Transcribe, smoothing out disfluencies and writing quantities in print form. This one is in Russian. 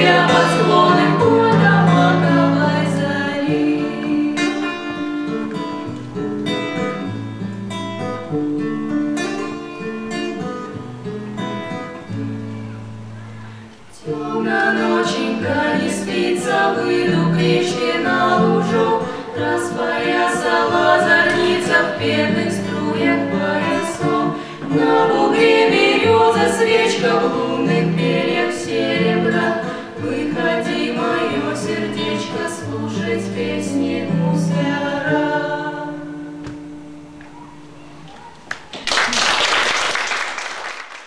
листья от склонных года маковой зари. Темно ноченька, не спится, выйду к речке на лужок, распоясала зорница в пенных струях поясов. На бугре береза свечка в луне